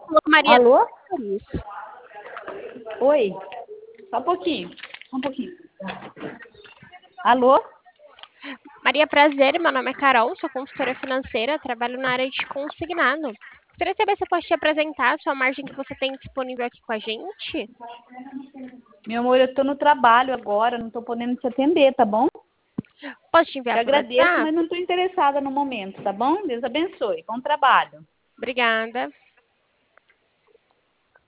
Maria Alô? Pérez. Oi. Só um pouquinho. Só um pouquinho. Alô? Maria, prazer. Meu nome é Carol, sou consultora financeira, trabalho na área de consignado. Gostaria de saber se eu posso te apresentar a sua margem que você tem disponível aqui com a gente. Meu amor, eu tô no trabalho agora, não tô podendo te atender, tá bom? Posso te Te enviar por agradeço, WhatsApp? mas não tô interessada no momento, tá bom? Deus abençoe. Bom trabalho. Obrigada.